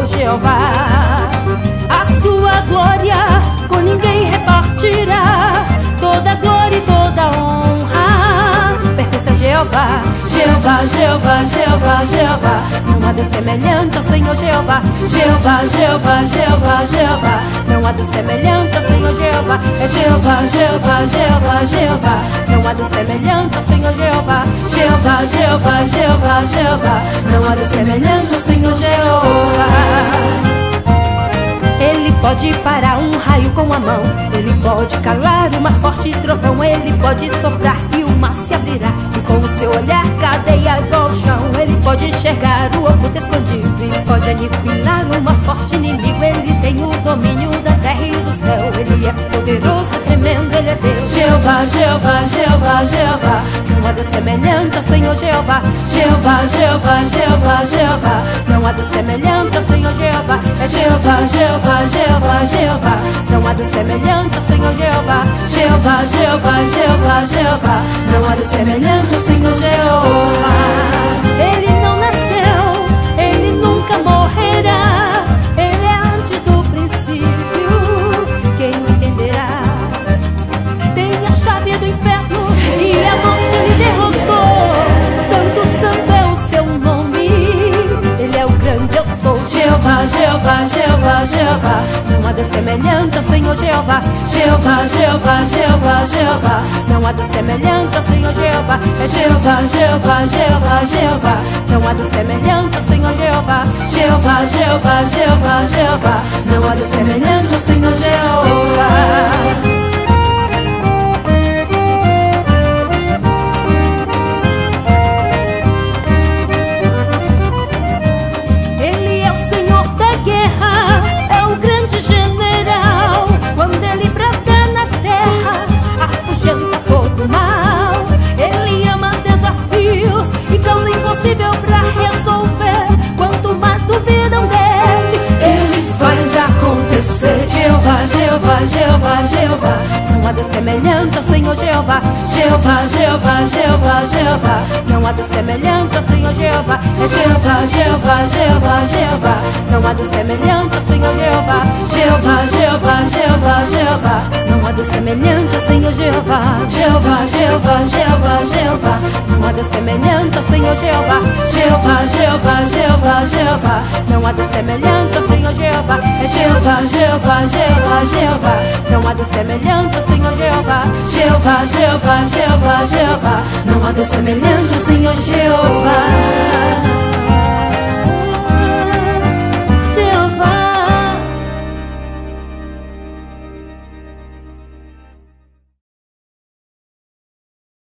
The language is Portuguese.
Senhor Jeová. A sua glória com ninguém repartirá, toda glória e toda honra pertence a Jeová. Jeová, Jeová, Jeová, Jeová, não há Deus semelhante ao Senhor Jeová. Jeová, Jeová, Jeová, Jeová, não há Deus semelhante ao Senhor Jeová. É Jeová, Jeová, Jeová, Jeová, não há Deus semelhante ao Senhor Jeová. Jeová, Jeová, Jeová, Jeová, não há Deus semelhante ao Senhor Jeová. Ele pode parar um raio com a mão, ele pode calar o mais forte trovão, ele pode soprar e o mar se abrirá, e com o seu olhar cadeias ao chão. Ele pode enxergar o oculto escondido e pode aniquilar o mais forte inimigo. Ele tem o domínio da terra e do céu, ele é poderoso, tremendo, ele é Deus. Jeová, Jeová, Jeová, Jeová, não há Deus semelhante ao Senhor Jeová. Jeová, Jeová, Jeová, Jeová, não há Deus semelhante ao Senhor Jeová. É Jeová, Jeová, Jeová, Jeová, não há Deus semelhante ao Senhor Jeová. Jeová, Jeová, Jeová, Jeová, não há Deus semelhante ao Senhor Jeová. Ele não nasceu, ele nunca morrerá, ele é antes do princípio, quem o entenderá? Tem a chave do inferno e a morte ele derrotou. Santo, santo é o seu nome, ele é o grande eu sou. Jeová, Jeová, Jeová, Jeová, não há Deus semelhante ao Senhor Jeová. Jeová, Jeová, Jeová, Jeová, não há Deus semelhante ao Senhor Jeová. É Jeová, Jeová, Jeová, Jeová, não há Deus semelhante ao Senhor Jeová. Jeová, Jeová, Jeová, Jeová, não há Deus semelhante ao Senhor Jeová. Jeová, Jeová, Jeová, Jeová, não há Deus semelhante ao Senhor Jeová. Jeová, Jeová, Jeová, Jeová, não há Deus semelhante ao Senhor Jeová. É Jeová, Jeová, Jeová, Jeová, não há Deus semelhante ao Senhor Jeová. Jeová, Jeová, Jeová, Jeová, não há Deus semelhante ao Senhor Jeová. Jeová, Jeová, Jeová, Jeová, não há Deus semelhante ao Senhor Jeová. Jeová, Jeová, Jeová, Jeová, não há Deus semelhante ao Senhor Jeová. É Jeová, Jeová, Jeová, Jeová, não há Deus semelhante ao Senhor Jeová. Jeová, Jeová, Jeová, Jeová, não há Deus semelhante ao Senhor Jeová.